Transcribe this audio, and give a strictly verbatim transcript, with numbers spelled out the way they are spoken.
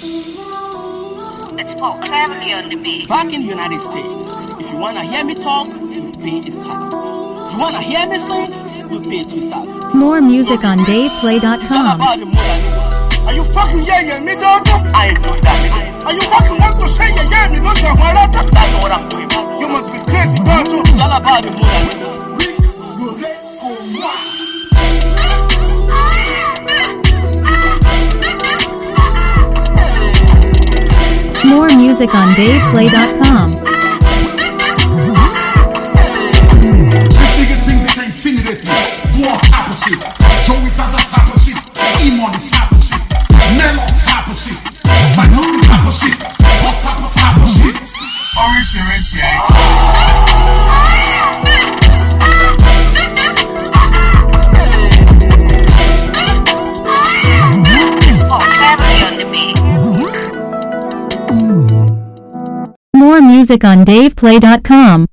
It's Paul Cleverly on the beat. Back in the United States, if you wanna hear me talk, you pay a star. You wanna hear me sing, you pay two stars. More music on Dave Play dot com. Are you fucking yeah yeah me dog? I ain't doing that, nigga. Are you fucking want to say yeah yeah me don't know what I'm talking? That's what I'm doing. You must be crazy, don't you? It's all about the money. More music on Dave Play dot com. This nigga think they can intimidate me. Do all type of shit. Joey Zaza type of shit. E-money type of shit. Memo type of shit. Psychotic type of shit. All type of type of shit. Oríṣiríṣi. It's Paul Cleverly on the beat. More music on Dave Play dot com.